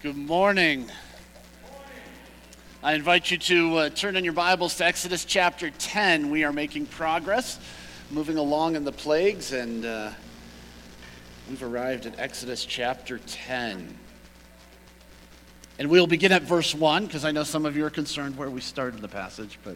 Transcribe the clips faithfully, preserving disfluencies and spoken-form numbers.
Good morning. I invite you to uh, turn in your Bibles to Exodus chapter ten. We are making progress, moving along in the plagues, and uh, we've arrived at Exodus chapter ten. And we'll begin at verse one, because I know some of you are concerned where we started the passage, but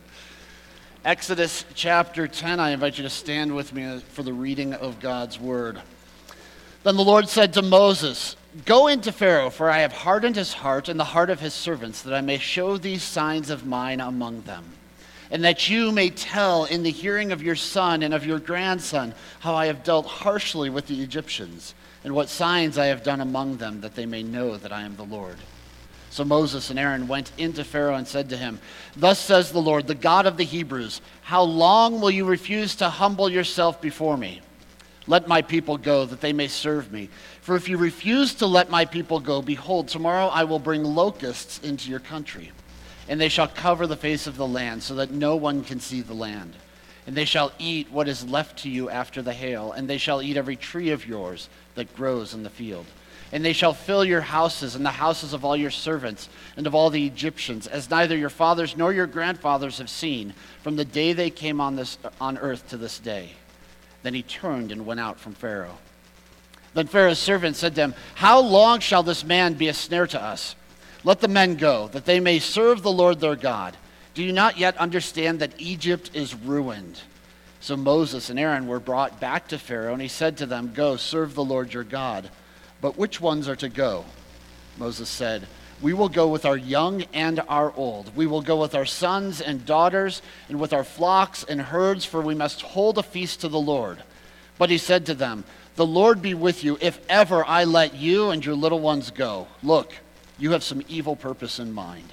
Exodus chapter ten, I invite you to stand with me for the reading of God's word. Then the Lord said to Moses, "Go into Pharaoh, for I have hardened his heart and the heart of his servants, that I may show these signs of mine among them, and that you may tell in the hearing of your son and of your grandson how I have dealt harshly with the Egyptians, and what signs I have done among them, that they may know that I am the Lord." So Moses and Aaron went into Pharaoh and said to him, "Thus says the Lord, the God of the Hebrews, how long will you refuse to humble yourself before me? Let my people go, that they may serve me. For if you refuse to let my people go, behold, tomorrow I will bring locusts into your country, and they shall cover the face of the land, so that no one can see the land. And they shall eat what is left to you after the hail, and they shall eat every tree of yours that grows in the field. And they shall fill your houses and the houses of all your servants and of all the Egyptians, as neither your fathers nor your grandfathers have seen, from the day they came on this on earth to this day." Then he turned and went out from Pharaoh. Then Pharaoh's servants said to him, "How long shall this man be a snare to us? Let the men go, that they may serve the Lord their God. Do you not yet understand that Egypt is ruined?" So Moses and Aaron were brought back to Pharaoh, and he said to them, "Go, serve the Lord your God. But which ones are to go?" Moses said, "We will go with our young and our old. We will go with our sons and daughters and with our flocks and herds, for we must hold a feast to the Lord." But he said to them, "The Lord be with you if ever I let you and your little ones go. Look, you have some evil purpose in mind.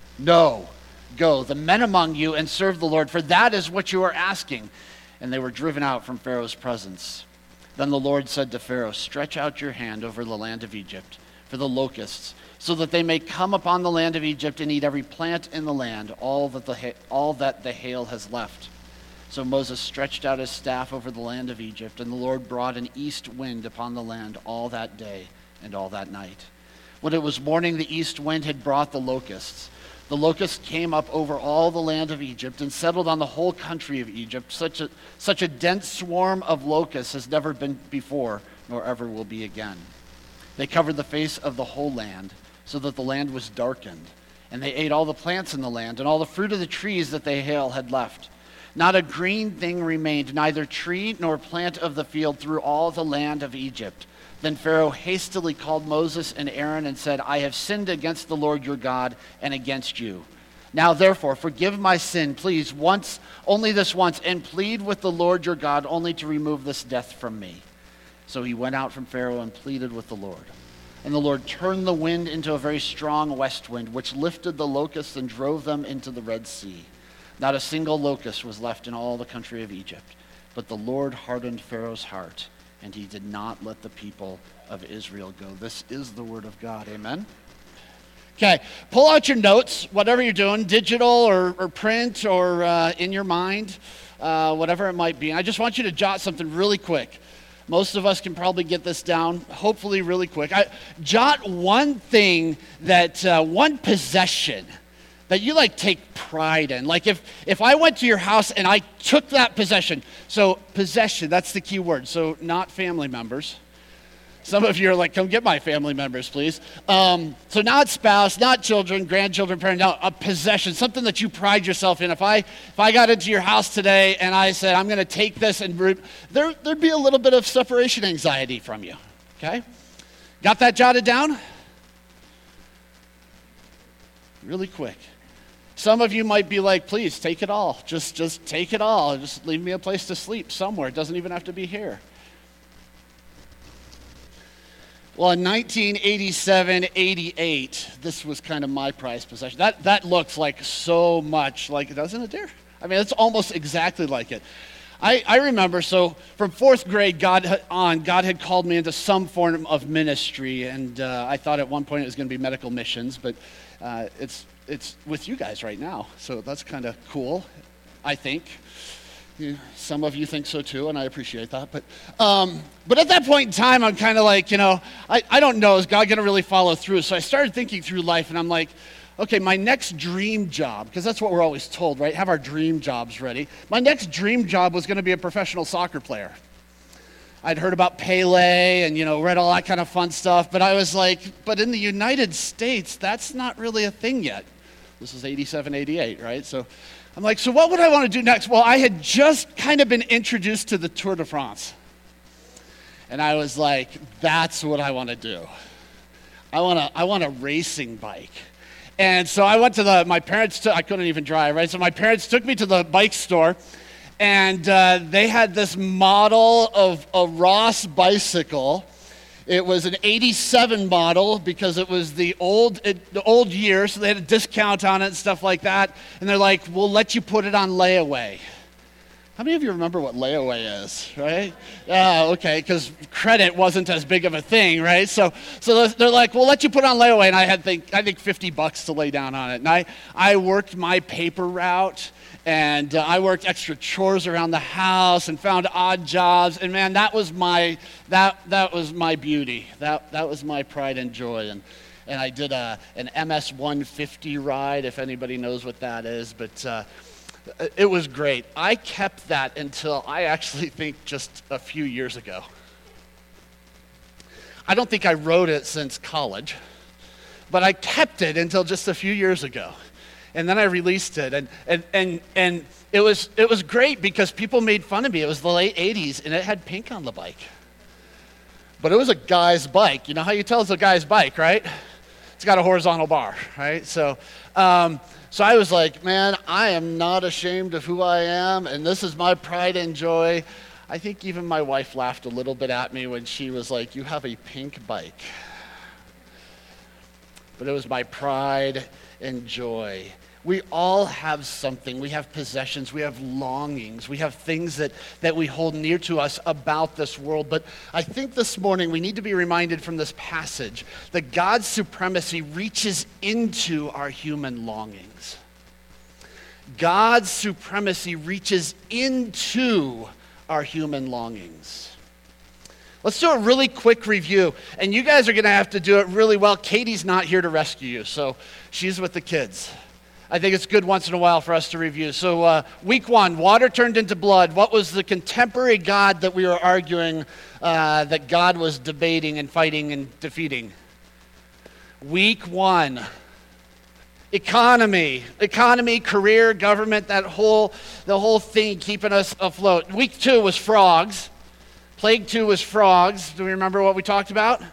No, go, the men among you, and serve the Lord, for that is what you are asking." And they were driven out from Pharaoh's presence. Then the Lord said to Pharaoh, "Stretch out your hand over the land of Egypt for the locusts, so that they may come upon the land of Egypt and eat every plant in the land, all that the ha- all that the hail has left." So Moses stretched out his staff over the land of Egypt, and the Lord brought an east wind upon the land all that day and all that night. When it was morning, the east wind had brought the locusts. The locusts came up over all the land of Egypt and settled on the whole country of Egypt. Such a, such a dense swarm of locusts has never been before, nor ever will be again. They covered the face of the whole land, so that the land was darkened. And they ate all the plants in the land, and all the fruit of the trees that the hail had left. Not a green thing remained, neither tree nor plant of the field, through all the land of Egypt. Then Pharaoh hastily called Moses and Aaron and said, "I have sinned against the Lord your God and against you. Now therefore, forgive my sin, please, once, only this once, and plead with the Lord your God only to remove this death from me." So he went out from Pharaoh and pleaded with the Lord. And the Lord turned the wind into a very strong west wind, which lifted the locusts and drove them into the Red Sea. Not a single locust was left in all the country of Egypt. But the Lord hardened Pharaoh's heart, and he did not let the people of Israel go. This is the word of God. Amen? Okay, pull out your notes, whatever you're doing, digital or, or print or uh, in your mind, uh, whatever it might be. And I just want you to jot something really quick. Most of us can probably get this down, hopefully really quick. I, jot one thing that, uh, one possession that you like take pride in. Like if, if I went to your house and I took that possession. So possession, that's the key word. So not family members. Some of you are like, come get my family members, please. Um, so not spouse, not children, grandchildren, parents, no, a possession, something that you pride yourself in. If I if I got into your house today and I said, I'm going to take this, and re- there, there'd be a little bit of separation anxiety from you, okay? Got that jotted down? Really quick. Some of you might be like, please, take it all. Just, just take it all. Just leave me a place to sleep somewhere. It doesn't even have to be here. Well, in nineteen eighty-seven, eighty-eight, this was kind of my prized possession. That that looks like so much like it, doesn't it, dear? I mean, it's almost exactly like it. I, I remember, so from fourth grade God on, God had called me into some form of ministry, and uh, I thought at one point it was going to be medical missions, but uh, it's it's with you guys right now, so that's kind of cool, I think. You, some of you think so too, and I appreciate that. But um, but at that point in time, I'm kind of like, you know, I, I don't know, is God going to really follow through? So I started thinking through life, and I'm like, okay, my next dream job, because that's what we're always told, right? Have our dream jobs ready. My next dream job was going to be a professional soccer player. I'd heard about Pele and, you know, read all that kind of fun stuff, but I was like, but in the United States, that's not really a thing yet. This is eighty-seven, eighty-eight, right? So I'm like, so what would I want to do next? Well, I had just kind of been introduced to the Tour de France. And I was like, that's what I want to do. I want to I want a racing bike. And so I went to the, my parents, t- I couldn't even drive, right? So my parents took me to the bike store, and uh, they had this model of a Ross bicycle. It was an eighty-seven model because it was the old it, the old year, so they had a discount on it and stuff like that. And they're like, we'll let you put it on layaway. How many of you remember what layaway is, right? Yeah, okay, because credit wasn't as big of a thing, right? So so they're like, we'll let you put it on layaway. And I had think I think fifty bucks to lay down on it. And I, I worked my paper route. And uh, I worked extra chores around the house and found odd jobs. And man, that was my that that was my beauty. That that was my pride and joy. And and I did a an M S one fifty ride, if anybody knows what that is. But uh, it was great. I kept that until I actually think just a few years ago. I don't think I rode it since college, but I kept it until just a few years ago. And then I released it, and and and and it was it was great because people made fun of me. It was the late eighties, and it had pink on the bike. But it was a guy's bike. You know how you tell it's a guy's bike, right? It's got a horizontal bar, right? So, um, so I was like, man, I am not ashamed of who I am, and this is my pride and joy. I think even my wife laughed a little bit at me when she was like, "You have a pink bike." But it was my pride and joy. We all have something. We have possessions. We have longings. We have things that, that we hold near to us about this world. But I think this morning we need to be reminded from this passage that God's supremacy reaches into our human longings. God's supremacy reaches into our human longings. Let's do a really quick review. And you guys are going to have to do it really well. Katie's not here to rescue you, so she's with the kids. I think it's good once in a while for us to review. So uh, week one, water turned into blood. What was the contemporary God that we were arguing uh, that God was debating and fighting and defeating? Week one, economy. Economy, career, government, that whole, the whole thing keeping us afloat. Week two was frogs. Plague two was frogs. Do we remember what we talked about?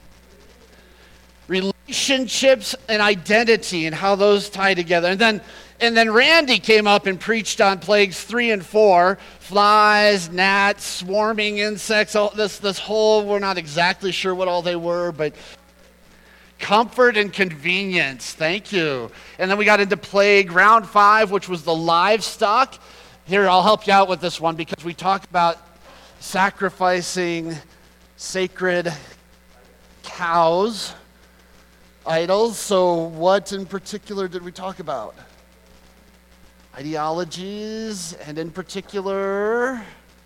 Relationships and identity and how those tie together. And then and then Randy came up and preached on plagues three and four, flies, gnats, swarming insects, all this this whole, we're not exactly sure what all they were, but comfort and convenience. Thank you. And then we got into plague round five, which was the livestock. Here, I'll help you out with this one because we talked about sacrificing sacred cows, idols. So what in particular did we talk about? Ideologies, and in particular,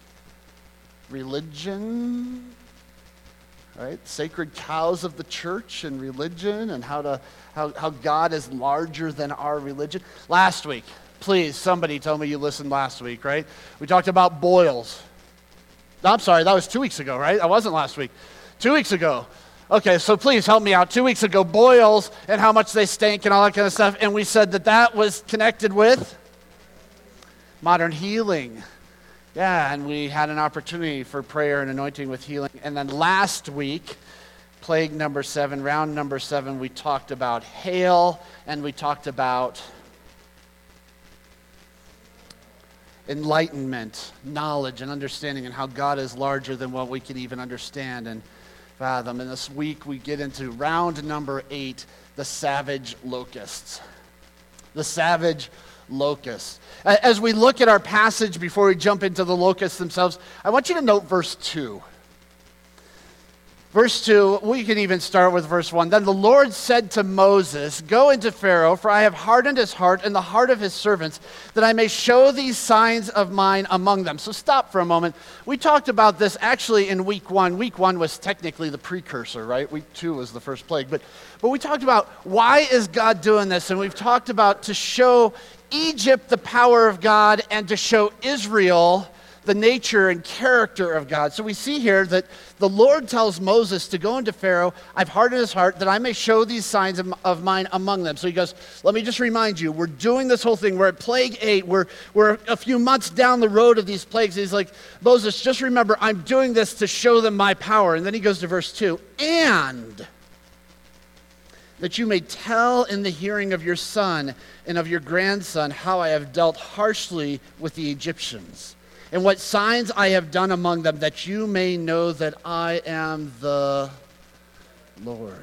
religion, right? Sacred cows of the church and religion, and how to how, how God is larger than our religion. Last week, please, somebody tell me you listened last week, right? We talked about boils. No, I'm sorry, that was two weeks ago, right? That wasn't last week. Two weeks ago. Okay, so please help me out. Two weeks ago, boils and how much they stink and all that kind of stuff. And we said that that was connected with modern healing. Yeah, and we had an opportunity for prayer and anointing with healing. And then last week, plague number seven, round number seven, we talked about hail and we talked about enlightenment, knowledge, and understanding, and how God is larger than what we can even understand and fathom. And this week we get into round number eight, the savage locusts. The savage locusts. As we look at our passage before we jump into the locusts themselves, I want you to note verse two. Verse two, we can even start with verse one. Then the Lord said to Moses, "Go into Pharaoh, for I have hardened his heart and the heart of his servants, that I may show these signs of mine among them." So stop for a moment. We talked about this actually in week one. Week one was technically the precursor, right? Week two was the first plague. But, but we talked about why is God doing this? And we've talked about to show Egypt the power of God and to show Israel the nature and character of God. So we see here that the Lord tells Moses to go into Pharaoh. "I've hardened his heart that I may show these signs of, of mine among them." So he goes, let me just remind you, we're doing this whole thing. We're at plague eight. We're, we're a few months down the road of these plagues. He's like, Moses, just remember, I'm doing this to show them my power. And then he goes to verse two, "And that you may tell in the hearing of your son and of your grandson how I have dealt harshly with the Egyptians, and what signs I have done among them, that you may know that I am the Lord."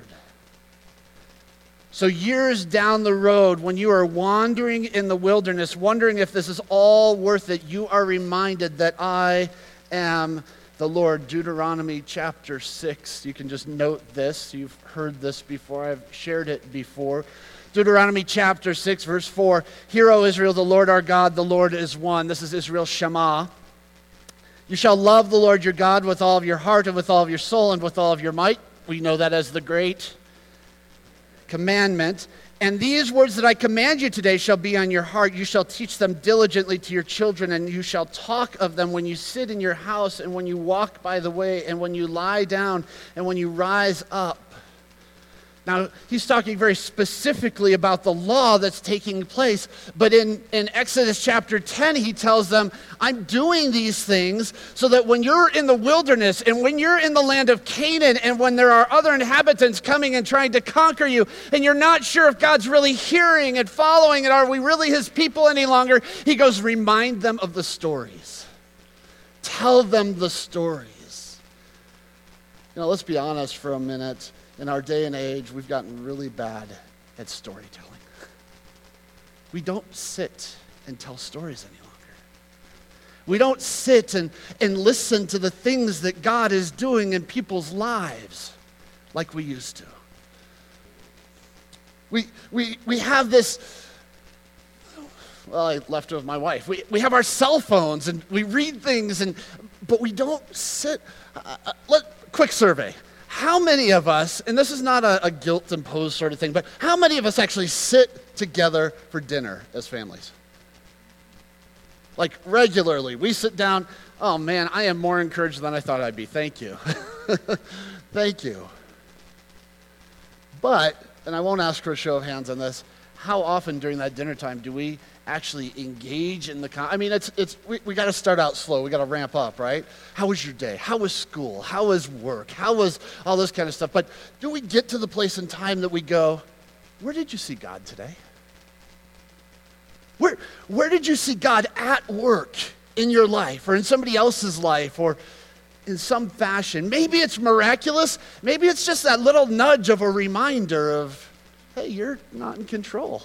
So years down the road, when you are wandering in the wilderness, wondering if this is all worth it, you are reminded that I am the Lord. Deuteronomy chapter six, you can just note this. You've heard this before. I've shared it before. Deuteronomy chapter six, verse four, "Hear, O Israel, the Lord our God, the Lord is one." This is Israel's Shema. "You shall love the Lord your God with all of your heart and with all of your soul and with all of your might." We know that as the great commandment. "And these words that I command you today shall be on your heart. You shall teach them diligently to your children, and you shall talk of them when you sit in your house and when you walk by the way and when you lie down and when you rise up." Now, he's talking very specifically about the law that's taking place. But in, in Exodus chapter ten, he tells them, I'm doing these things so that when you're in the wilderness and when you're in the land of Canaan and when there are other inhabitants coming and trying to conquer you and you're not sure if God's really hearing and following and are we really his people any longer, he goes, remind them of the stories. Tell them the stories. You know, let's be honest for a minute. In our day and age, we've gotten really bad at storytelling. We don't sit and tell stories any longer. We don't sit and, and listen to the things that God is doing in people's lives like we used to. We, we, we have this, well, I left it with my wife. We, we have our cell phones and we read things, and but we don't sit. Uh, uh, let, quick survey. How many of us, and this is not a, a guilt-imposed sort of thing, but how many of us actually sit together for dinner as families? Like regularly, we sit down. Oh man, I am more encouraged than I thought I'd be. Thank you. Thank you. But, and I won't ask for a show of hands on this, how often during that dinner time do we actually engage in the con- I mean, it's it's we, we got to start out slow. We got to ramp up, right? How was your day? How was school? How was work? How was all this kind of stuff? But do we get to the place in time that we go, where did you see God today? Where where did you see God at work in your life or in somebody else's life or in some fashion? Maybe it's miraculous. Maybe it's just that little nudge of a reminder of, hey, you're not in control.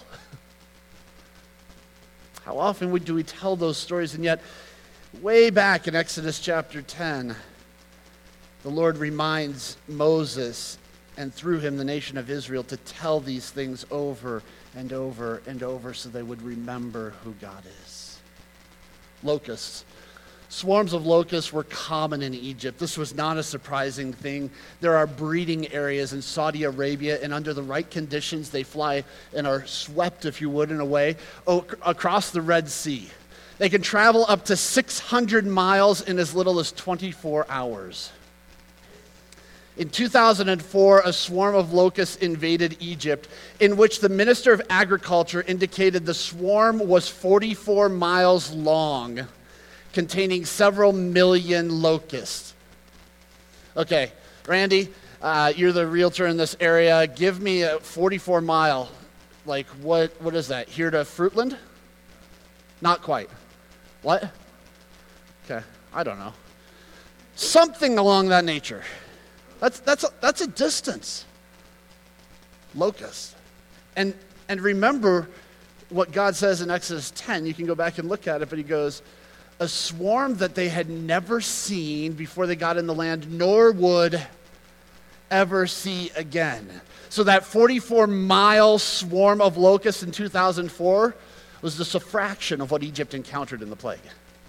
How often do we tell those stories? And yet, way back in Exodus chapter ten, the Lord reminds Moses, and through him the nation of Israel, to tell these things over and over and over so they would remember who God is. Locusts. Swarms of locusts were common in Egypt. This was not a surprising thing. There are breeding areas in Saudi Arabia, and under the right conditions, they fly and are swept, if you would, in a way, across the Red Sea. They can travel up to six hundred miles in as little as twenty-four hours. In two thousand four, a swarm of locusts invaded Egypt, in which the Minister of Agriculture indicated the swarm was forty-four miles long, containing several million locusts. Okay, Randy, uh, you're the realtor in this area. Give me a forty-four mile. Like, what? What is that? Here to Fruitland? Not quite. What? Okay, I don't know. Something along that nature. That's that's a, that's a distance. Locusts. And and remember what God says in Exodus ten. You can go back and look at it, but he goes, a swarm that they had never seen before they got in the land, nor would ever see again. So that forty-four mile swarm of locusts in two thousand four was just a fraction of what Egypt encountered in the plague.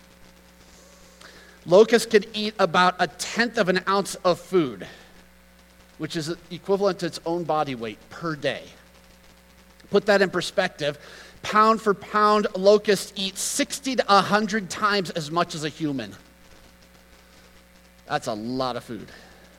Locusts could eat about a tenth of an ounce of food, which is equivalent to its own body weight per day. Put that in perspective, pound for pound, locusts eat sixty to one hundred times as much as a human. That's a lot of food.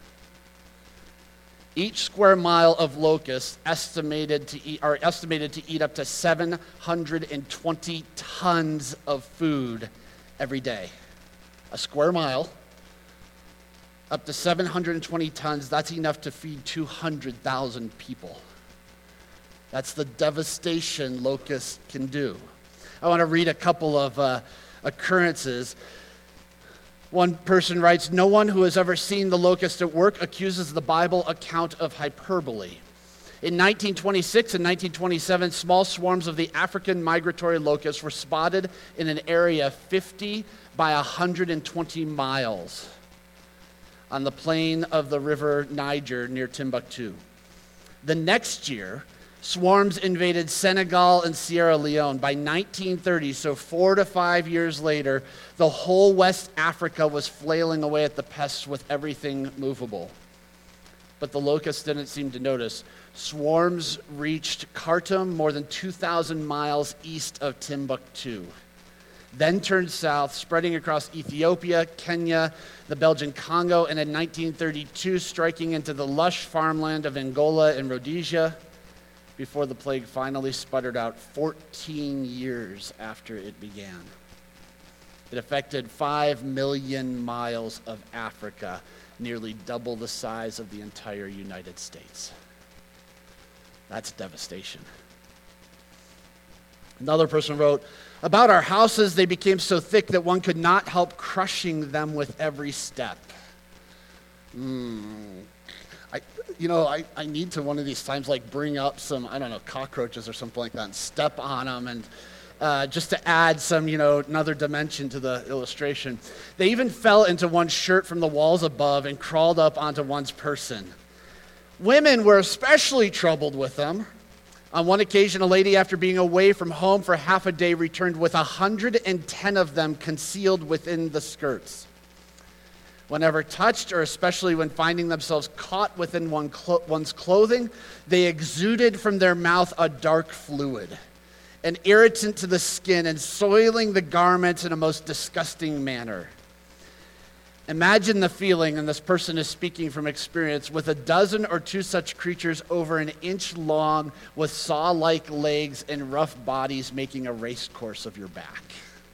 Each square mile of locusts estimated to eat, are estimated to eat up to seven hundred twenty tons of food every day. A square mile, up to seven hundred twenty tons, that's enough to feed two hundred thousand people. That's the devastation locusts can do. I want to read a couple of uh, occurrences. One person writes, "No one who has ever seen the locust at work accuses the Bible account of hyperbole. In nineteen twenty-six and nineteen twenty-seven, small swarms of the African migratory locusts were spotted in an area fifty by one hundred twenty miles on the plain of the river Niger near Timbuktu. The next year, swarms invaded Senegal and Sierra Leone. By nineteen thirty, so four to five years later, the whole West Africa was flailing away at the pests with everything movable. But the locusts didn't seem to notice. Swarms reached Khartoum, more than two thousand miles east of Timbuktu, then turned south, spreading across Ethiopia, Kenya, the Belgian Congo, and in nineteen thirty-two, striking into the lush farmland of Angola and Rhodesia, before the plague finally sputtered out fourteen years after it began. It affected five million miles of Africa, nearly double the size of the entire United States. That's devastation." Another person wrote, "About our houses, they became so thick that one could not help crushing them with every step." Mm. I, you know, I, I need to one of these times like bring up some, I don't know, cockroaches or something like that and step on them and uh, just to add some, you know, another dimension to the illustration. They even fell into one's shirt from the walls above and crawled up onto one's person. Women were especially troubled with them. On one occasion, a lady, after being away from home for half a day, returned with one hundred ten of them concealed within the skirts. Whenever touched, or especially when finding themselves caught within one clo- one's clothing, they exuded from their mouth a dark fluid, an irritant to the skin and soiling the garments in a most disgusting manner. Imagine the feeling, and this person is speaking from experience, with a dozen or two such creatures over an inch long with saw-like legs and rough bodies making a race course of your back.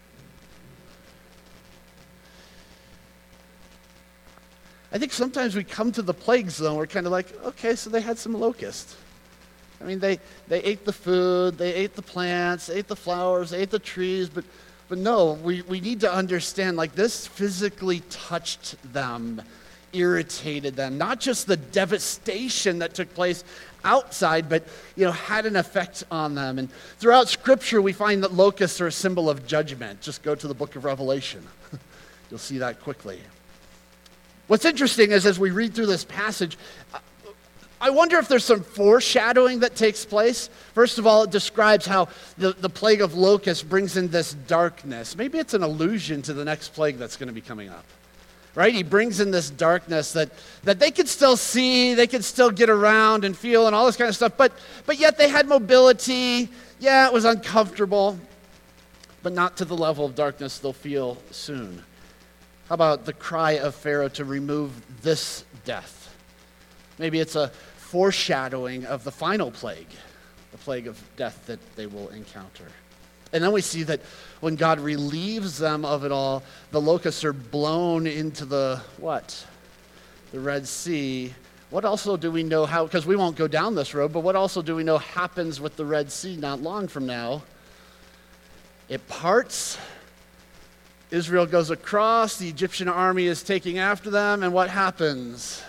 I think sometimes we come to the plague zone, we're kind of like, okay, so they had some locusts. I mean, they, they ate the food, they ate the plants, they ate the flowers, they ate the trees, but but no, we, we need to understand, like, this physically touched them, irritated them. Not just the devastation that took place outside, but, you know, had an effect on them. And throughout Scripture, we find that locusts are a symbol of judgment. Just go to the book of Revelation. You'll see that quickly. What's interesting is as we read through this passage, I wonder if there's some foreshadowing that takes place. First of all, it describes how the, the plague of locusts brings in this darkness. Maybe it's an allusion to the next plague that's going to be coming up, right? He brings in this darkness that, that they could still see, they could still get around and feel and all this kind of stuff, but, but yet they had mobility. Yeah, it was uncomfortable, but not to the level of darkness they'll feel soon. How about the cry of Pharaoh to remove this death? Maybe it's a foreshadowing of the final plague, the plague of death that they will encounter. And then we see that when God relieves them of it all, the locusts are blown into the what? The Red Sea. What also do we know how, because we won't go down this road, but what also do we know happens with the Red Sea not long from now? It parts. Israel goes across. The Egyptian army is taking after them. And what happens?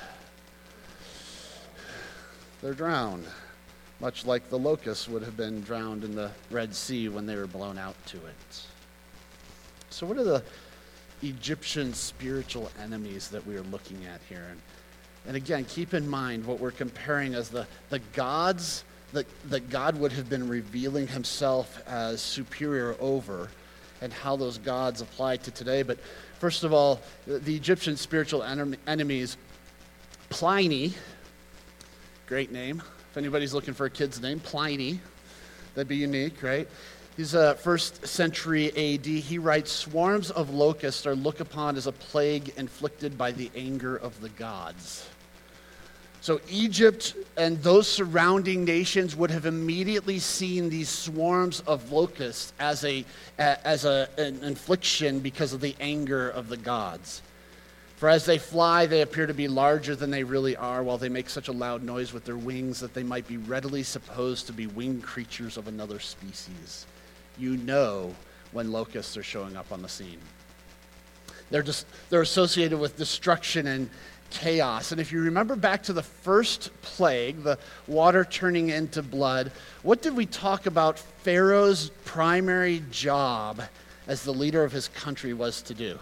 They're drowned, much like the locusts would have been drowned in the Red Sea when they were blown out to it. So what are the Egyptian spiritual enemies that we are looking at here? And And again, keep in mind what we're comparing as the, the gods that, that God would have been revealing himself as superior over, and how those gods apply to today. But first of all, the Egyptian spiritual en- enemies, Pliny, great name. If anybody's looking for a kid's name, Pliny, that'd be unique, right? He's a uh, first century A D. He writes, swarms of locusts are looked upon as a plague inflicted by the anger of the gods. So Egypt and those surrounding nations would have immediately seen these swarms of locusts as a as a, an infliction because of the anger of the gods. For as they fly, they appear to be larger than they really are, while they make such a loud noise with their wings that they might be readily supposed to be winged creatures of another species. You know when locusts are showing up on the scene. They're just they're associated with destruction and chaos. And if you remember back to the first plague, the water turning into blood, what did we talk about Pharaoh's primary job as the leader of his country was to do?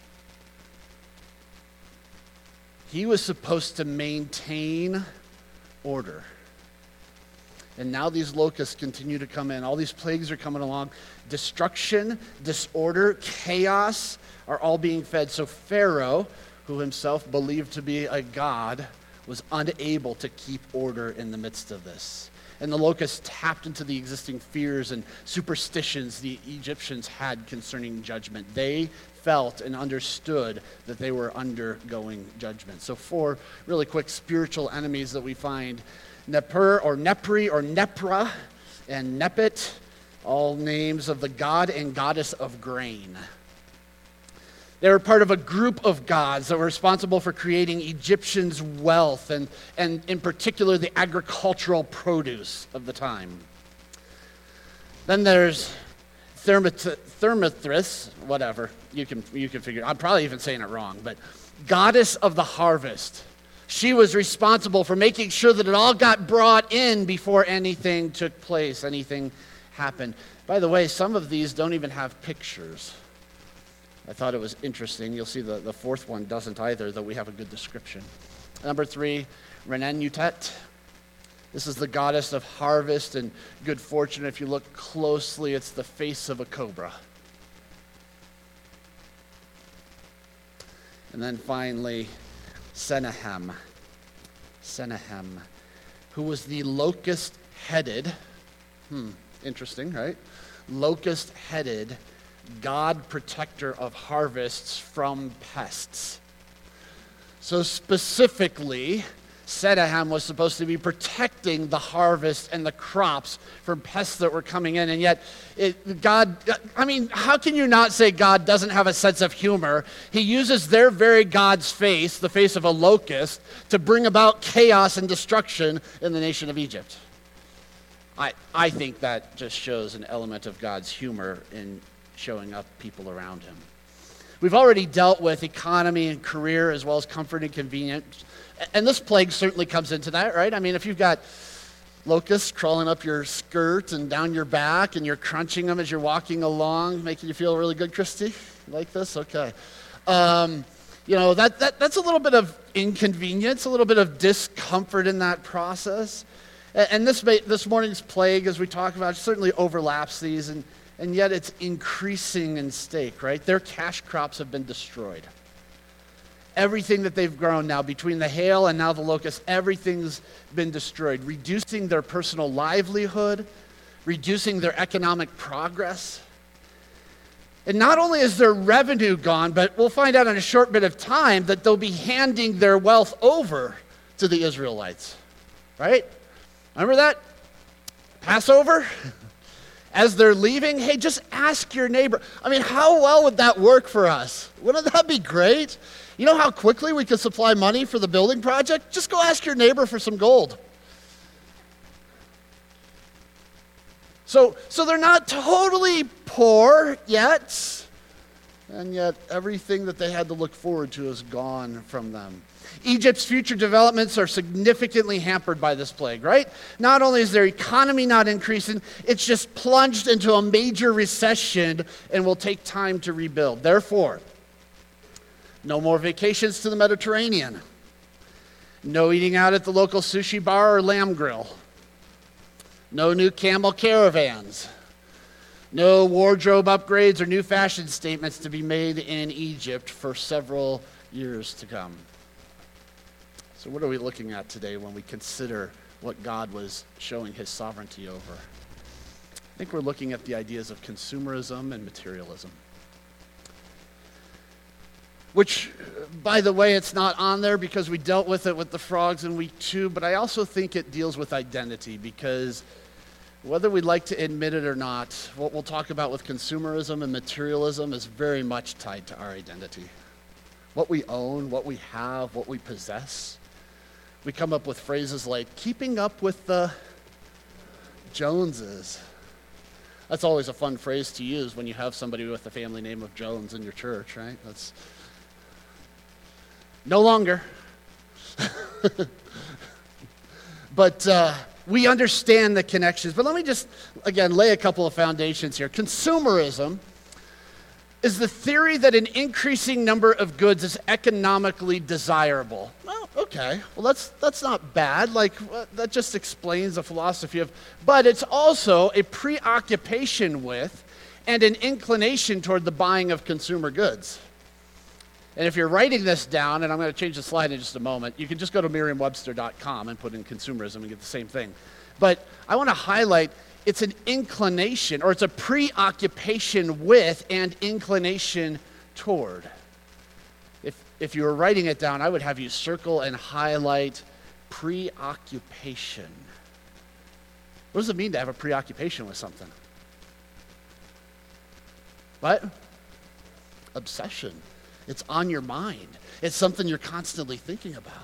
He was supposed to maintain order. And now these locusts continue to come in. All these plagues are coming along. Destruction, disorder, chaos are all being fed. So Pharaoh, who himself believed to be a god, was unable to keep order in the midst of this. And the locusts tapped into the existing fears and superstitions the Egyptians had concerning judgment. They felt and understood that they were undergoing judgment. So four really quick spiritual enemies that we find: Nepur or Nepri or Nepra and Nepit, all names of the god and goddess of grain. They were part of a group of gods that were responsible for creating Egyptians' wealth and, and in particular, the agricultural produce of the time. Then there's Thermit- Thermithris, whatever, you can, you can figure, I'm probably even saying it wrong, but goddess of the harvest. She was responsible for making sure that it all got brought in before anything took place, anything happened. By the way, some of these don't even have pictures. I thought it was interesting. You'll see the, the fourth one doesn't either, though we have a good description. Number three, Renenutet. This is the goddess of harvest and good fortune. If you look closely, it's the face of a cobra. And then finally, Senahem. Senahem, who was the locust-headed, hmm, interesting, right? Locust-headed God protector of harvests from pests. So specifically, Senahem was supposed to be protecting the harvest and the crops from pests that were coming in. And yet, it, God, I mean, how can you not say God doesn't have a sense of humor? He uses their very God's face, the face of a locust, to bring about chaos and destruction in the nation of Egypt. I, I think that just shows an element of God's humor in showing up people around him. We've already dealt with economy and career as well as comfort and convenience. And this plague certainly comes into that, right? I mean, if you've got locusts crawling up your skirt and down your back and you're crunching them as you're walking along, making you feel really good, Christy? You like this? Okay. Um, you know, that, that that's a little bit of inconvenience, a little bit of discomfort in that process. And, and this, this morning's plague, as we talk about, certainly overlaps these, and And yet it's increasing in stake, right? Their cash crops have been destroyed. Everything that they've grown now, between the hail and now the locust, everything's been destroyed, reducing their personal livelihood, reducing their economic progress. And not only is their revenue gone, but we'll find out in a short bit of time that they'll be handing their wealth over to the Israelites, right? Remember that? Passover? As they're leaving, hey, just ask your neighbor. I mean, how well would that work for us? Wouldn't that be great? You know how quickly we could supply money for the building project? Just go ask your neighbor for some gold. So, so they're not totally poor yet, and yet everything that they had to look forward to is gone from them. Egypt's future developments are significantly hampered by this plague, right? Not only is their economy not increasing, it's just plunged into a major recession and will take time to rebuild. Therefore, no more vacations to the Mediterranean. No eating out at the local sushi bar or lamb grill. No new camel caravans. No wardrobe upgrades or new fashion statements to be made in Egypt for several years to come. So what are we looking at today when we consider what God was showing his sovereignty over? I think we're looking at the ideas of consumerism and materialism. Which, by the way, it's not on there because we dealt with it with the frogs in week two, but I also think it deals with identity because whether we like to admit it or not, what we'll talk about with consumerism and materialism is very much tied to our identity. What we own, what we have, what we possess. We come up with phrases like keeping up with the Joneses. That's always a fun phrase to use when you have somebody with the family name of Jones in your church, right? That's no longer. But uh, we understand the connections. But let me just, again, lay a couple of foundations here. Consumerism is the theory that an increasing number of goods is economically desirable. Well, okay. Well, that's that's not bad. Like, well, that just explains the philosophy of, but it's also a preoccupation with and an inclination toward the buying of consumer goods. And if you're writing this down, and I'm going to change the slide in just a moment, you can just go to merriam webster dot com and put in consumerism and get the same thing. But I want to highlight it's an inclination, or it's a preoccupation with and inclination toward. If if you were writing it down, I would have you circle and highlight preoccupation. What does it mean to have a preoccupation with something? What? Obsession. It's on your mind. It's something you're constantly thinking about.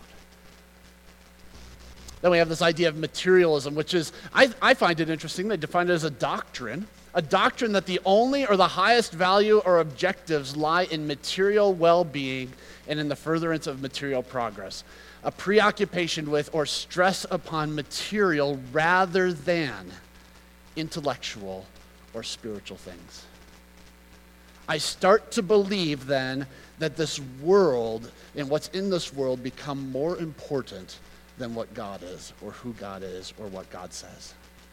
Then we have this idea of materialism, which is, I, I find it interesting. They define it as a doctrine, a doctrine that the only or the highest value or objectives lie in material well-being and in the furtherance of material progress. A preoccupation with or stress upon material rather than intellectual or spiritual things. I start to believe then that this world and what's in this world become more important than what God is or who God is or what God says.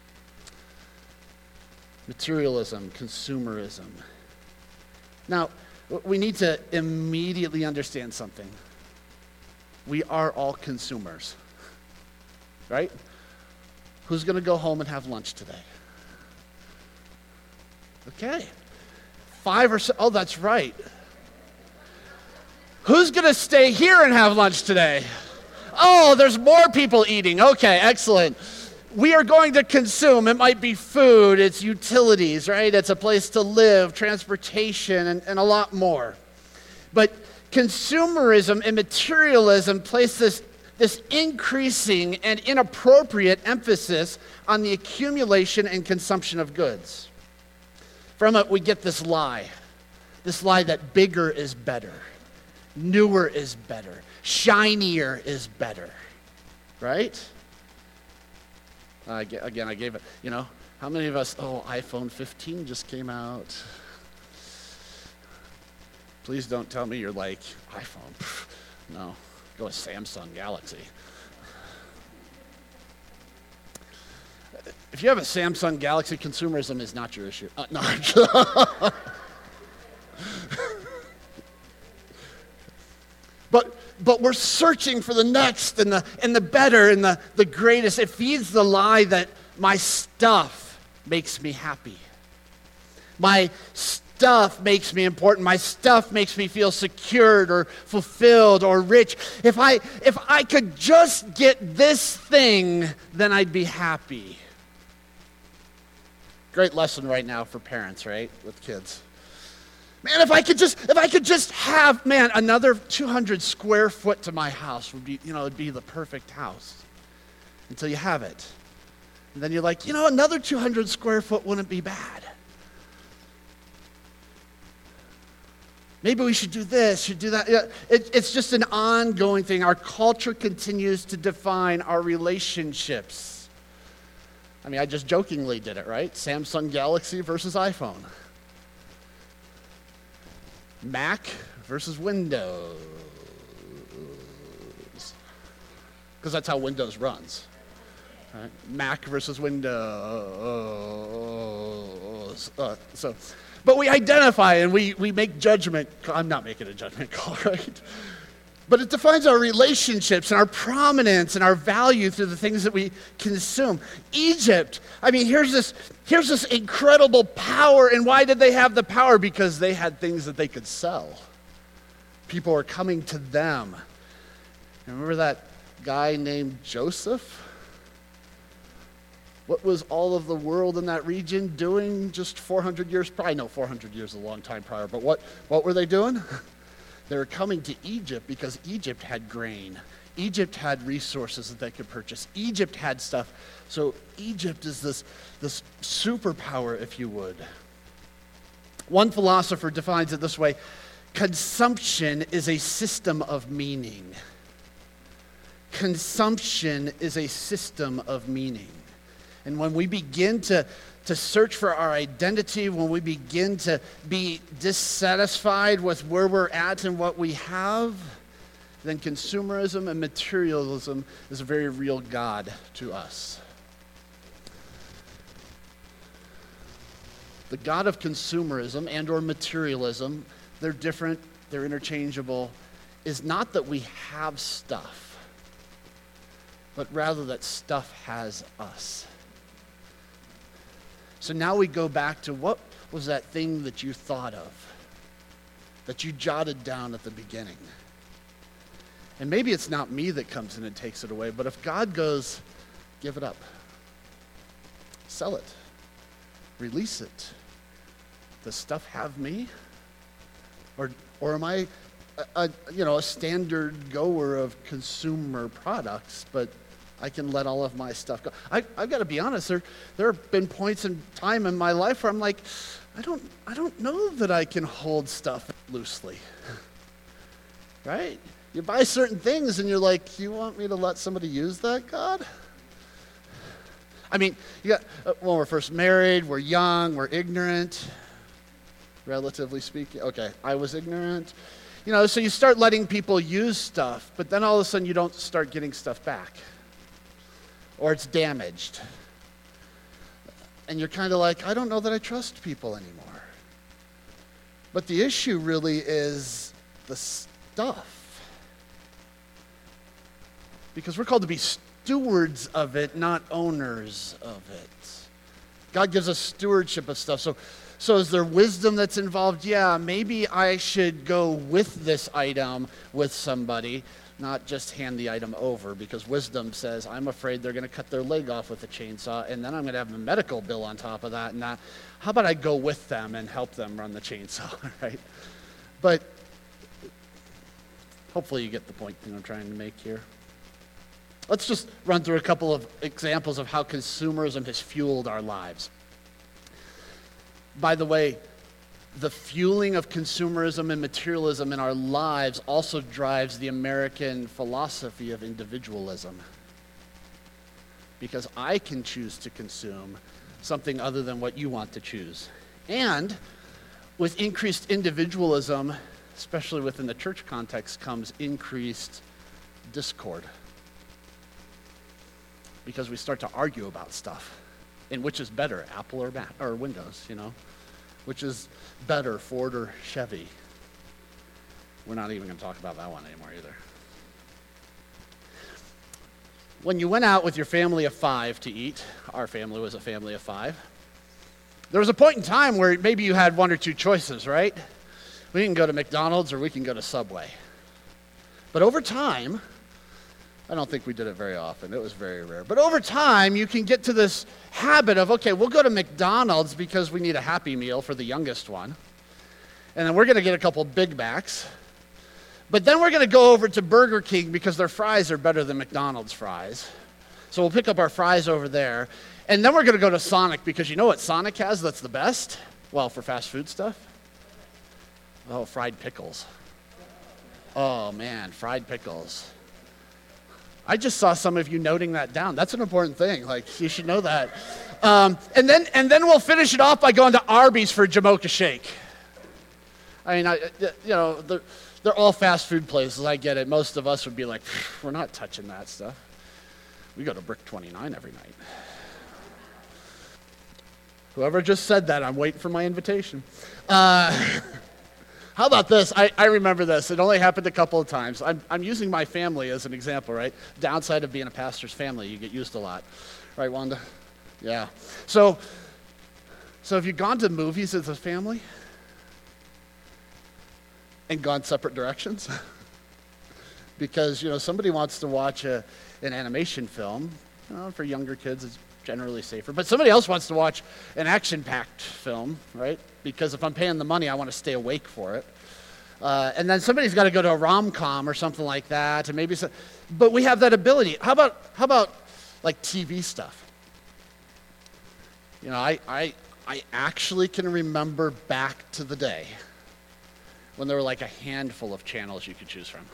Materialism, consumerism. Now, we need to immediately understand something. We are all consumers, right? Who's going to go home and have lunch today? Okay. Five or so, oh, that's right. Who's going to stay here and have lunch today? Oh, there's more people eating. Okay, excellent. We are going to consume. It might be food, it's utilities, right? It's a place to live, transportation, and, and a lot more. But consumerism and materialism place this, this increasing and inappropriate emphasis on the accumulation and consumption of goods. From it, we get this lie. This lie that bigger is better. Newer is better. Shinier is better. Right? Uh, again, I gave it, you know, how many of us, oh, iPhone fifteen just came out. Please don't tell me you're like, iPhone. No, go with Samsung Galaxy. If you have a Samsung Galaxy, consumerism is not your issue. Uh, no. But but we're searching for the next and the and the better and the, the greatest. It feeds the lie that my stuff makes me happy. My stuff makes me important. My stuff makes me feel secured or fulfilled or rich. If I if I could just get this thing, then I'd be happy. Great lesson right now for parents, right? With kids. Man, if I could just, if I could just have, man, another two hundred square foot to my house would be, you know, it'd be the perfect house until you have it. And then you're like, you know, another two hundred square foot wouldn't be bad. Maybe we should do this, should do that. It, it's just an ongoing thing. Our culture continues to define our relationships. I mean, I just jokingly did it, right? Samsung Galaxy versus iPhone. Mac versus Windows. because that's how Windows runs. Right? Mac versus Windows. Uh, so, but we identify and we, we make judgment. I'm not making a judgment call, right? But it defines our relationships and our prominence and our value through the things that we consume. Egypt, I mean, here's this, here's this incredible power. And why did they have the power? Because they had things that they could sell. People were coming to them. Remember that guy named Joseph? What was all of the world in that region doing just four hundred years prior? I know four hundred years is a long time prior, but what, what were they doing? They were coming to Egypt because Egypt had grain. Egypt had resources that they could purchase. Egypt had stuff. So Egypt is this, this superpower, if you would. One philosopher defines it this way: consumption is a system of meaning. Consumption is a system of meaning. And when we begin to, to search for our identity, when we begin to be dissatisfied with where we're at and what we have, then consumerism and materialism is a very real God to us. The God of consumerism and or materialism, they're different, they're interchangeable, is not that we have stuff, but rather that stuff has us. So now we go back to what was that thing that you thought of, that you jotted down at the beginning. And maybe it's not me that comes in and takes it away, but if God goes, give it up, sell it, release it, does stuff have me? Or or am I a, a you know a standard goer of consumer products, but I can let all of my stuff go. I, I've got to be honest, there, there have been points in time in my life where I'm like, I don't, I don't know that I can hold stuff loosely, right? You buy certain things and you're like, you want me to let somebody use that, God? I mean, you got, uh, when we're first married, we're young, we're ignorant, relatively speaking. Okay, I was ignorant. You know, so you start letting people use stuff, but then all of a sudden you don't start getting stuff back. Or it's damaged. And you're kind of like, I don't know that I trust people anymore. But the issue really is the stuff. Because we're called to be stewards of it, not owners of it. God gives us stewardship of stuff. So, so is there wisdom that's involved? Yeah, maybe I should go with this item with somebody, not just hand the item over, because wisdom says, I'm afraid they're going to cut their leg off with a chainsaw, and then I'm going to have a medical bill on top of that. And that, how about I go with them and help them run the chainsaw, right? But hopefully you get the point that I'm trying to make here. Let's just run through a couple of examples of how consumerism has fueled our lives. By the way, the fueling of consumerism and materialism in our lives also drives the American philosophy of individualism. Because I can choose to consume something other than what you want to choose. And with increased individualism, especially within the church context, comes increased discord. Because we start to argue about stuff. And which is better, Apple or Mac, or Windows, you know? Which is better, Ford or Chevy? We're not even going to talk about that one anymore either. When you went out with your family of five to eat, our family was a family of five, there was a point in time where maybe you had one or two choices, right? We can go to McDonald's or we can go to Subway. But over time, I don't think we did it very often. It was very rare. But over time, you can get to this habit of, okay, we'll go to McDonald's because we need a Happy Meal for the youngest one. And then we're going to get a couple Big Macs. But then we're going to go over to Burger King because their fries are better than McDonald's fries. So we'll pick up our fries over there. And then we're going to go to Sonic because you know what Sonic has that's the best? Well, for fast food stuff? Oh, fried pickles. Oh, man, fried pickles. I just saw some of you noting that down. That's an important thing. Like, you should know that. Um, and then and then we'll finish it off by going to Arby's for a Jamocha shake. I mean, I, you know, they're, they're all fast food places. I get it. Most of us would be like, we're not touching that stuff. We go to Brick twenty-nine every night. Whoever just said that, I'm waiting for my invitation. Uh, how about this? I, I remember this. It only happened a couple of times. I'm, I'm using my family as an example, right? Downside of being a pastor's family, you get used a lot. Right, Wanda? Yeah. So, so have you gone to movies as a family and gone separate directions? Because, you know, somebody wants to watch a, an animation film. You know, for younger kids, it's generally safer. But somebody else wants to watch an action-packed film, right? Because if I'm paying the money, I want to stay awake for it. Uh, and then somebody's got to go to a rom-com or something like that, and maybe. So, but we have that ability. How about how about like T V stuff? You know, I I I actually can remember back to the day when there were like a handful of channels you could choose from.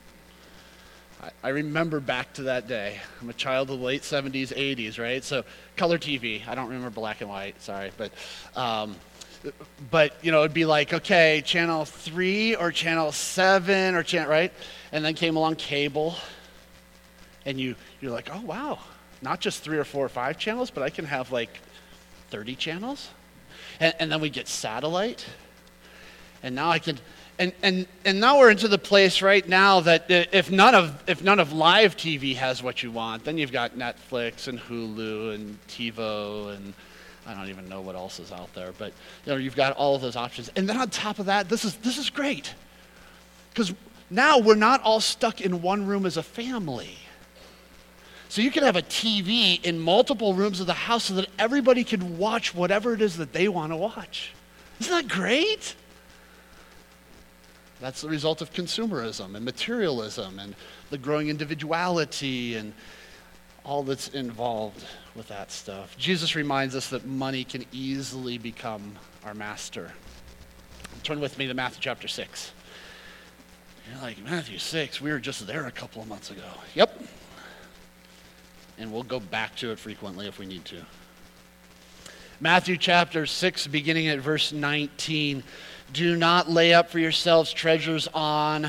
I remember back to that day. I'm a child of the late seventies, eighties, right? So color T V. I don't remember black and white, sorry. But, um, but you know, it'd be like, okay, channel three or channel seven or channel, right? And then came along cable. And you, you're like, oh, wow. Not just three or four or five channels, but I can have like thirty channels. And, and then we get satellite. And now I can... And, and and now we're into the place right now that if none of if none of live T V has what you want, then you've got Netflix and Hulu and TiVo and I don't even know what else is out there. But you know, you've got all of those options. And then on top of that, this is this is great. Because now we're not all stuck in one room as a family. So you can have a T V in multiple rooms of the house so that everybody can watch whatever it is that they want to watch. Isn't that great? That's the result of consumerism and materialism and the growing individuality and all that's involved with that stuff. Jesus reminds us that money can easily become our master. Turn with me to Matthew chapter six. You're like, Matthew six, we were just there a couple of months ago. Yep. And we'll go back to it frequently if we need to. Matthew chapter six, beginning at verse nineteen. Do not lay up for yourselves treasures on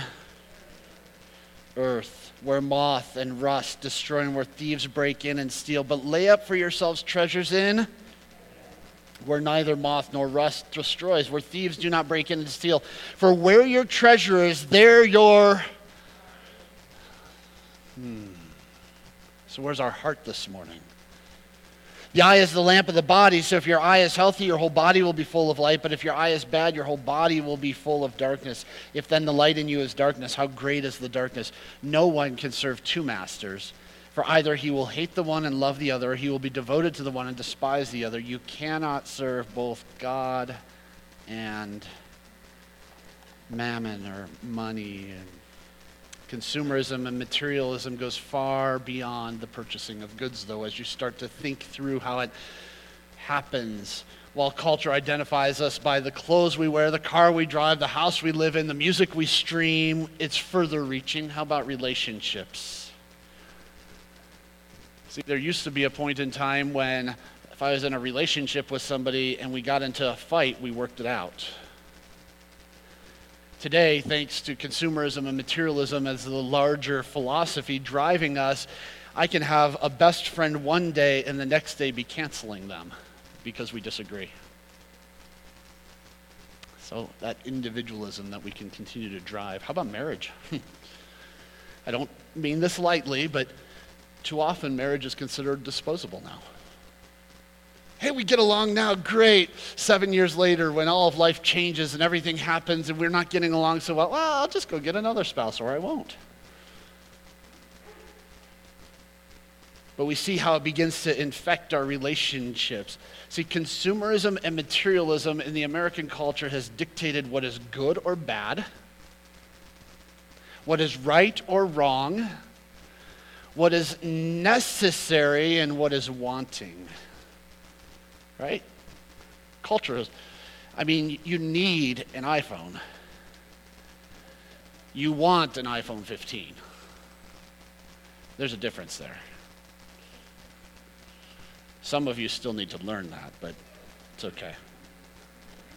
earth, where moth and rust destroy and where thieves break in and steal. But lay up for yourselves treasures in where neither moth nor rust destroys, where thieves do not break in and steal. For where your treasure is, there your... Hmm. So where's our heart this morning? The eye is the lamp of the body, so if your eye is healthy, your whole body will be full of light. But if your eye is bad, your whole body will be full of darkness. If then the light in you is darkness, how great is the darkness? No one can serve two masters, for either he will hate the one and love the other, or he will be devoted to the one and despise the other. You cannot serve both God and mammon, or money. And consumerism and materialism goes far beyond the purchasing of goods, though, as you start to think through how it happens. While culture identifies us by the clothes we wear, the car we drive, the house we live in, the music we stream, it's further reaching. How about relationships? See, there used to be a point in time when if I was in a relationship with somebody and we got into a fight, we worked it out. Today, thanks to consumerism and materialism as the larger philosophy driving us, I can have a best friend one day and the next day be canceling them because we disagree. So that individualism that we can continue to drive. How about marriage? I don't mean this lightly, but too often marriage is considered disposable now. Hey, we get along now, great. Seven years later, when all of life changes and everything happens and we're not getting along so well, well, I'll just go get another spouse or I won't. But we see how it begins to infect our relationships. See, consumerism and materialism in the American culture has dictated what is good or bad, what is right or wrong, what is necessary and what is wanting. Right? Culture is, I mean, you need an iPhone. You want an iPhone fifteen. There's a difference there. Some of you still need to learn that, but it's okay.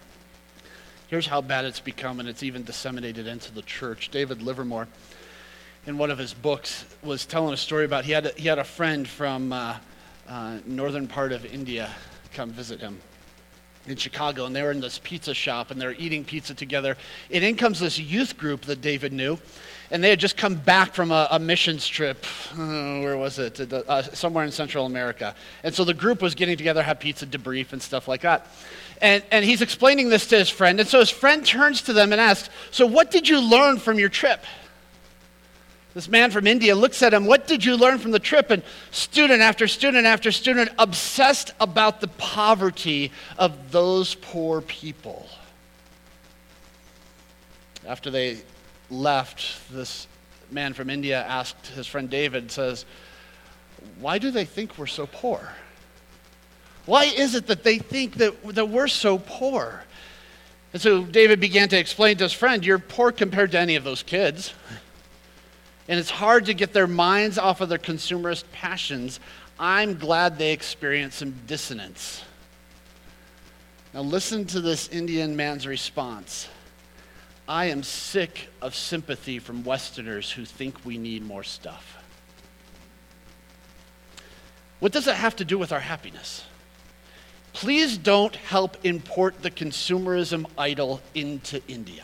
Here's how bad it's become, and it's even disseminated into the church. David Livermore, in one of his books, was telling a story about he had a, he had a friend from uh, uh, northern part of India come visit him in Chicago, and they were in this pizza shop, and they were eating pizza together. And in comes this youth group that David knew, and they had just come back from a, a missions trip. Uh, where was it? Uh, somewhere in Central America. And so the group was getting together, have pizza debrief and stuff like that. And, and he's explaining this to his friend, and so his friend turns to them and asks, "So what did you learn from your trip?" This man from India looks at him, "What did you learn from the trip?" And student after student after student obsessed about the poverty of those poor people. After they left, this man from India asked his friend David, says, "Why do they think we're so poor? Why is it that they think that, that we're so poor?" And so David began to explain to his friend, "You're poor compared to any of those kids. And it's hard to get their minds off of their consumerist passions. I'm glad they experienced some dissonance." Now listen to this Indian man's response. "I am sick of sympathy from Westerners who think we need more stuff." What does that have to do with our happiness? Please don't help import the consumerism idol into India.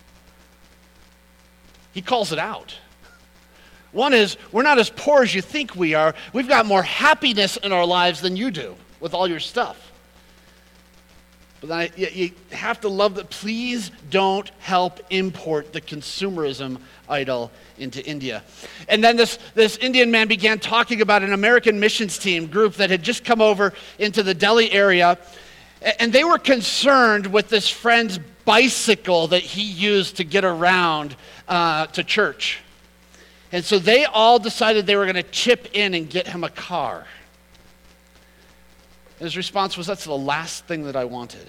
He calls it out. One is, we're not as poor as you think we are. We've got more happiness in our lives than you do with all your stuff. But then I, you, you have to love that. Please don't help import the consumerism idol into India. And then this, this Indian man began talking about an American missions team group that had just come over into the Delhi area. And they were concerned with this friend's bicycle that he used to get around uh, to church. And so they all decided they were going to chip in and get him a car. And his response was, "That's the last thing that I wanted."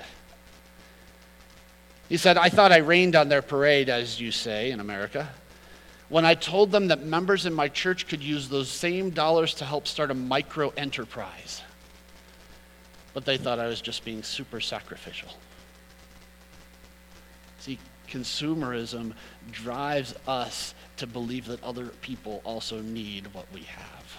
He said, "I thought I rained on their parade, as you say in America, when I told them that members in my church could use those same dollars to help start a micro enterprise. But they thought I was just being super sacrificial." See, consumerism drives us to believe that other people also need what we have.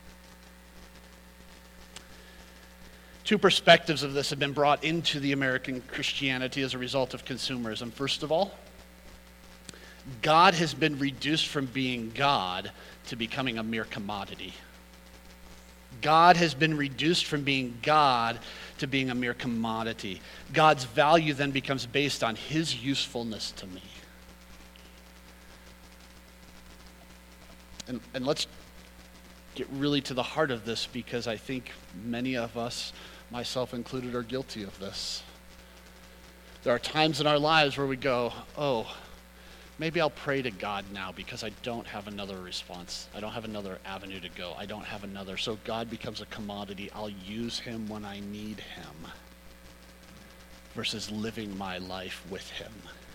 Two perspectives of this have been brought into the American Christianity as a result of consumerism. First of all, God has been reduced from being God to becoming a mere commodity. God has been reduced from being God to being a mere commodity. God's value then becomes based on his usefulness to me. And, and let's get really to the heart of this, because I think many of us, myself included, are guilty of this. There are times in our lives where we go, "Oh, maybe I'll pray to God now because I don't have another response. I don't have another avenue to go. I don't have another." So God becomes a commodity. I'll use him when I need him versus living my life with him.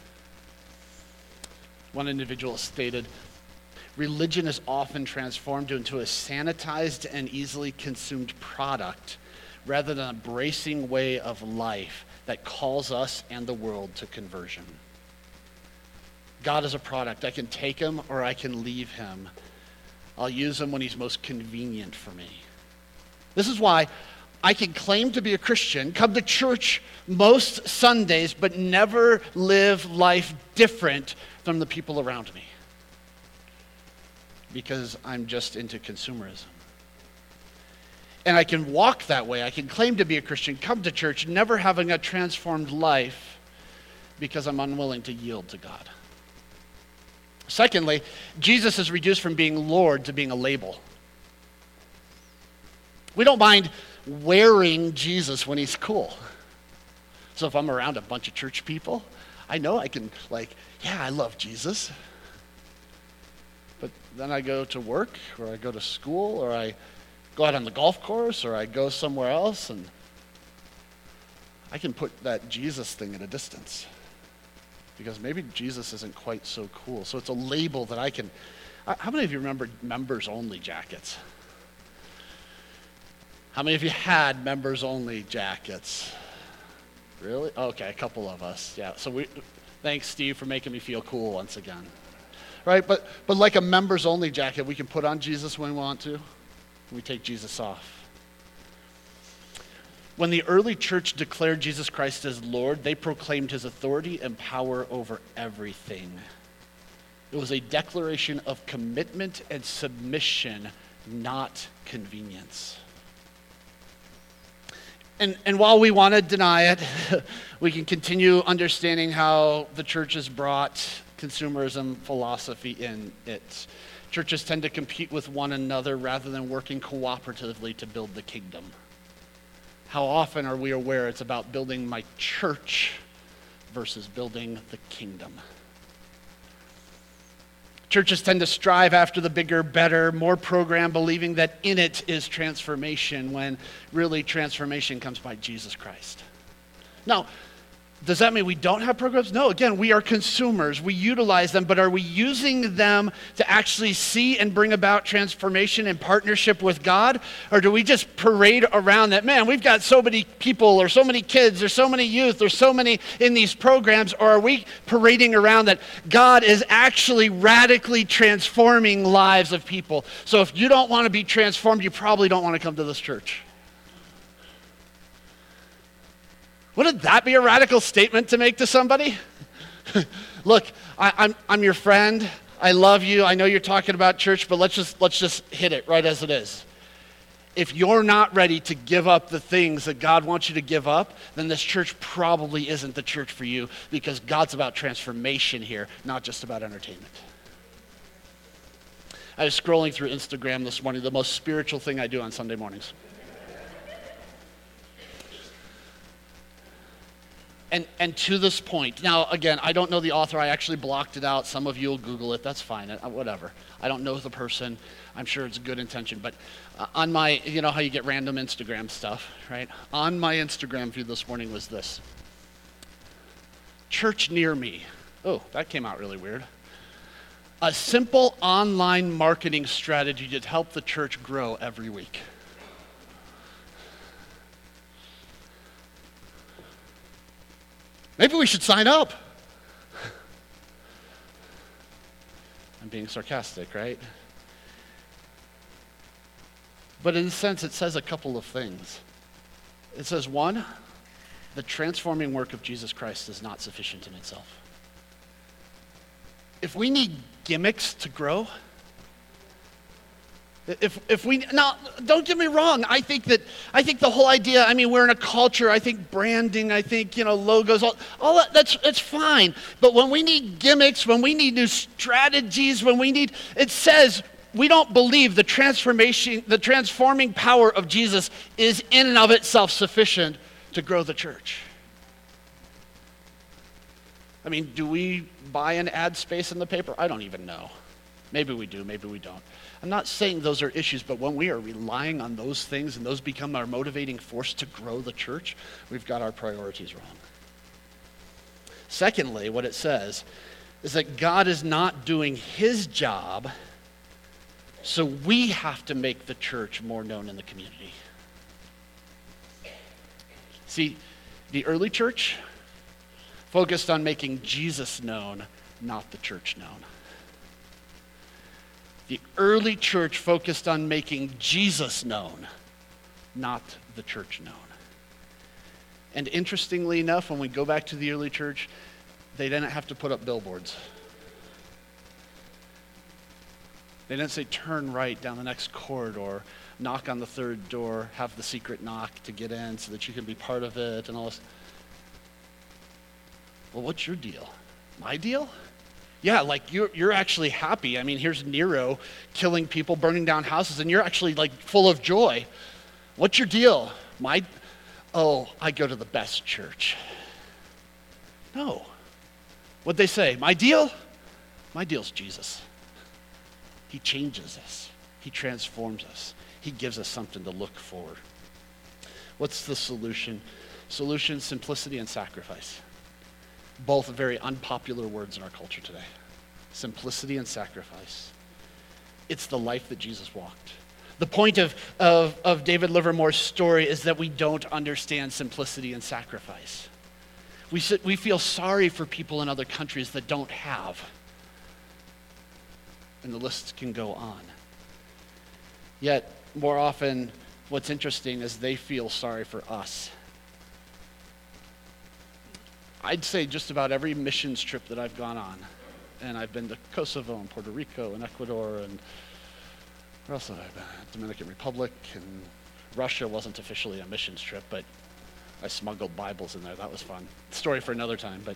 One individual stated, "Religion is often transformed into a sanitized and easily consumed product rather than a bracing way of life that calls us and the world to conversion." God is a product. I can take him or I can leave him. I'll use him when he's most convenient for me. This is why I can claim to be a Christian, come to church most Sundays, but never live life different from the people around me, because I'm just into consumerism. And I can walk that way. I can claim to be a Christian, come to church, never having a transformed life, because I'm unwilling to yield to God. Secondly, Jesus is reduced from being Lord to being a label. We don't mind wearing Jesus when he's cool. So if I'm around a bunch of church people, I know I can, like, yeah, I love Jesus. But then I go to work, or I go to school, or I go out on the golf course, or I go somewhere else, and I can put that Jesus thing at a distance, because maybe Jesus isn't quite so cool. So it's a label that I can... How many of you remember members-only jackets? How many of you had members-only jackets? Really? Okay, a couple of us. Yeah. So we, thanks, Steve, for making me feel cool once again. right? But but like a members only jacket, we can put on Jesus when we want to. We take Jesus off. When the early church declared Jesus Christ as Lord, they proclaimed his authority and power over everything. It was a declaration of commitment and submission, not convenience. And, and while we want to deny it, we can continue understanding how the church has brought consumerism philosophy in it. Churches tend to compete with one another rather than working cooperatively to build the kingdom. How often are we aware it's about building my church versus building the kingdom? Churches tend to strive after the bigger, better, more program, believing that in it is transformation, when really transformation comes by Jesus Christ. Now, does that mean we don't have programs? No, again, we are consumers. We utilize them, but are we using them to actually see and bring about transformation in partnership with God? Or do we just parade around that, man, we've got so many people or so many kids or so many youth or so many in these programs, or are we parading around that God is actually radically transforming lives of people? So if you don't want to be transformed, you probably don't want to come to this church. Wouldn't that be a radical statement to make to somebody? Look, I, I'm I'm your friend. I love you. I know you're talking about church, but let's just let's just hit it right as it is. If you're not ready to give up the things that God wants you to give up, then this church probably isn't the church for you, because God's about transformation here, not just about entertainment. I was scrolling through Instagram this morning, the most spiritual thing I do on Sunday mornings. And and to this point, now again, I don't know the author. I actually blocked it out. Some of you will Google it. That's fine. Uh, whatever. I don't know the person. I'm sure it's a good intention. But uh, on my, you know how you get random Instagram stuff, right? On my Instagram feed this morning was this. Church near me. Oh, that came out really weird. A simple online marketing strategy to help the church grow every week. Maybe we should sign up. I'm being sarcastic, right? But in a sense, it says a couple of things. It says, one, the transforming work of Jesus Christ is not sufficient in itself. If we need gimmicks to grow, If if we now, don't get me wrong, I think that I think the whole idea, I mean, we're in a culture, I think branding, I think, you know, logos, all, all that, that's it's fine. But when we need gimmicks, when we need new strategies, when we need, it says we don't believe the transformation, the transforming power of Jesus is in and of itself sufficient to grow the church. I mean, do we buy an ad space in the paper? I don't even know. Maybe we do, maybe we don't. I'm not saying those are issues, but when we are relying on those things and those become our motivating force to grow the church, we've got our priorities wrong. Secondly, what it says is that God is not doing his job, so we have to make the church more known in the community. See, the early church focused on making Jesus known, not the church known. The early church focused on making Jesus known, not the church known. And interestingly enough, when we go back to the early church, they didn't have to put up billboards. They didn't say turn right down the next corridor, knock on the third door, have the secret knock to get in so that you can be part of it and all this. Well, what's your deal? My deal? Yeah, like you're you're actually happy. I mean, here's Nero killing people, burning down houses, and you're actually like full of joy. What's your deal? My, oh, I go to the best church. No. What'd they say? My deal? My deal's Jesus. He changes us. He transforms us. He gives us something to look for. What's the solution? Solution, simplicity, and sacrifice. Both very unpopular words in our culture today. Simplicity and sacrifice. It's the life that Jesus walked. The point of, of, of David Livermore's story is that we don't understand simplicity and sacrifice. We, we feel sorry for people in other countries that don't have. And the list can go on. Yet, more often, what's interesting is they feel sorry for us. I'd say just about every missions trip that I've gone on, and I've been to Kosovo and Puerto Rico and Ecuador and where else have I been? Dominican Republic, and Russia wasn't officially a missions trip, but I smuggled Bibles in there. That was fun. Story for another time, but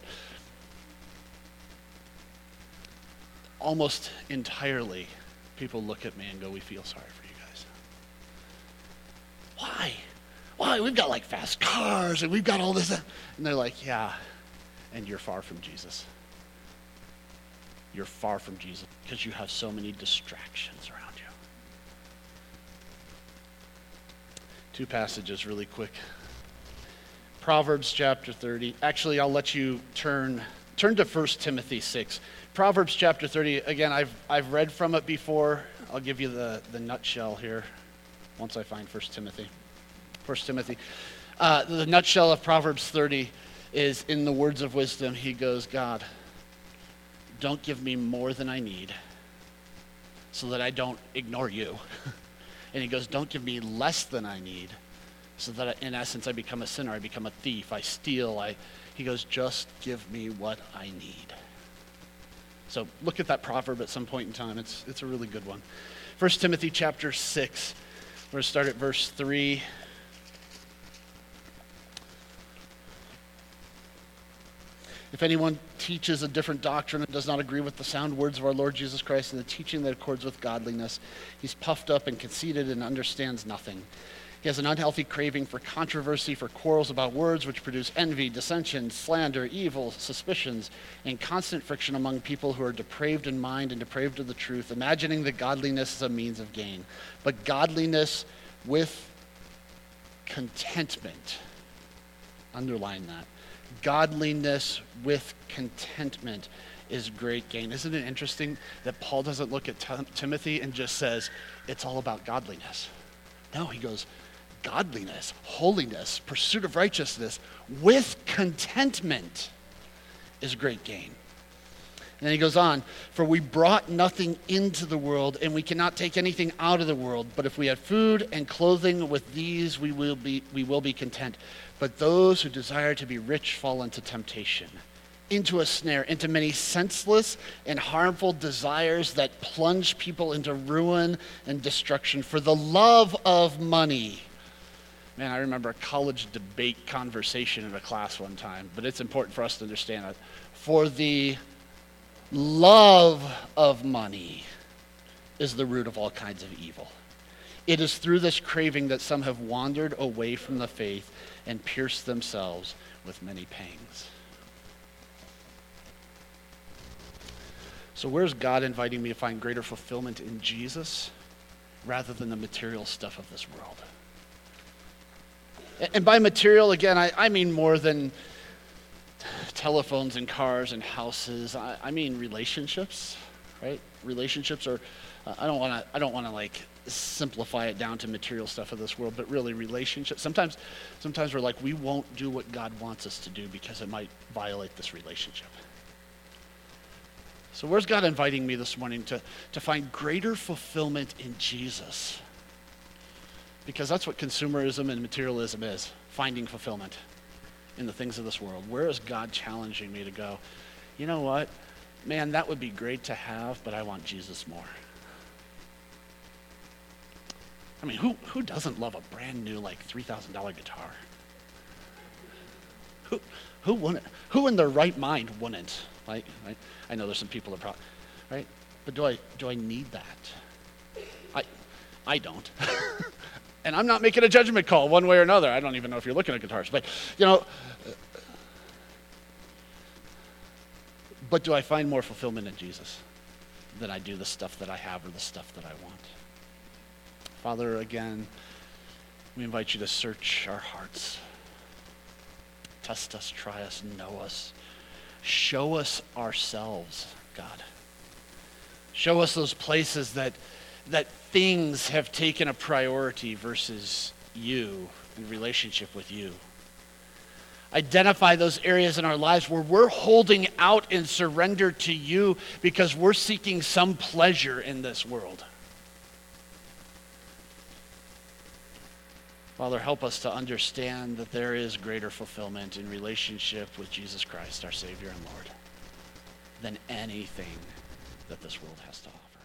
almost entirely people look at me and go, we feel sorry for you guys. Why? Why? We've got like fast cars and we've got all this. And they're like, yeah, and you're far from Jesus. You're far from Jesus because you have so many distractions around you. Two passages really quick. Proverbs chapter thirty. Actually, I'll let you turn turn to First Timothy six. Proverbs chapter thirty, again, I've I've read from it before. I'll give you the, the nutshell here once I find First Timothy. First Timothy. Uh, the nutshell of Proverbs thirty is, in the words of wisdom, he goes, God, don't give me more than I need so that I don't ignore you. And he goes, don't give me less than I need so that, I, in essence, I become a sinner, I become a thief, I steal. I. He goes, just give me what I need. So look at that proverb at some point in time. It's, it's a really good one. First Timothy chapter six. We're going to start at verse three. If anyone teaches a different doctrine and does not agree with the sound words of our Lord Jesus Christ and the teaching that accords with godliness, he's puffed up and conceited and understands nothing. He has an unhealthy craving for controversy, for quarrels about words, which produce envy, dissension, slander, evil, suspicions, and constant friction among people who are depraved in mind and depraved of the truth, imagining that godliness is a means of gain. But godliness with contentment, underline that. Godliness with contentment is great gain. Isn't it interesting that Paul doesn't look at Tim- Timothy and just says, it's all about godliness? No, he goes, godliness, holiness, pursuit of righteousness with contentment is great gain. And then he goes on, for we brought nothing into the world and we cannot take anything out of the world. But if we have food and clothing, with these we will be we will be content. But those who desire to be rich fall into temptation, into a snare, into many senseless and harmful desires that plunge people into ruin and destruction for the love of money. Man, I remember a college debate conversation in a class one time, but it's important for us to understand that. For the love of money is the root of all kinds of evil. It is through this craving that some have wandered away from the faith and pierced themselves with many pangs. So where's God inviting me to find greater fulfillment in Jesus rather than the material stuff of this world? And by material, again, I, I mean more than telephones and cars and houses. I, I mean relationships, right? Relationships are, uh, I don't want to, I don't want to like simplify it down to material stuff of this world, but really relationships. Sometimes, sometimes we're like, we won't do what God wants us to do because it might violate this relationship. So where's God inviting me this morning to, to find greater fulfillment in Jesus? Because that's what consumerism and materialism is, finding fulfillment in the things of this world. Where is God challenging me to go, you know what, man, that would be great to have, but I want Jesus more. I mean, who who doesn't love a brand new, like, three thousand dollars guitar? Who who wouldn't? Who in their right mind wouldn't? Like, right? I know there's some people that probably, right? But do I do I need that? I I don't. And I'm not making a judgment call one way or another. I don't even know if you're looking at guitars, but you know. But do I find more fulfillment in Jesus than I do the stuff that I have or the stuff that I want? Father, again, we invite you to search our hearts. Test us, try us, know us. Show us ourselves, God. Show us those places that that things have taken a priority versus you and relationship with you. Identify those areas in our lives where we're holding out in surrender to you because we're seeking some pleasure in this world. Father, help us to understand that there is greater fulfillment in relationship with Jesus Christ, our Savior and Lord, than anything that this world has to offer.